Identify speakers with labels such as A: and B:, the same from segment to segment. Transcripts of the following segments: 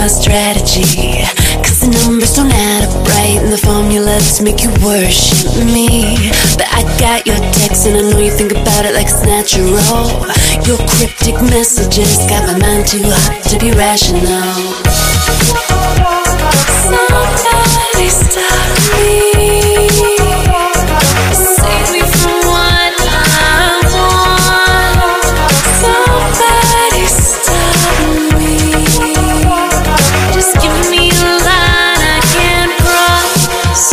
A: my strategy. Cause the numbers don't add up right, and the formulas make you worship me. But I got your text and I know you think about it like it's natural. Your cryptic messages got my mind too hot to be rational. Somebody stop me. Save me from what I want. Somebody stop me. Just give me a line I can cross.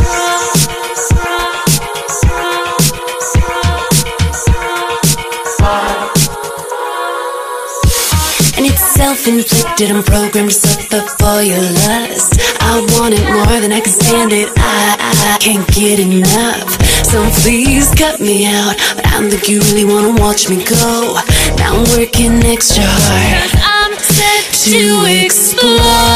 A: And it's self-inflicted, I'm programmed to suffer for your lust. I want it more than I can stand it, I can't get enough. So please cut me out, but I don't think you really wanna watch me go. Now I'm working extra hard, I'm set to explode.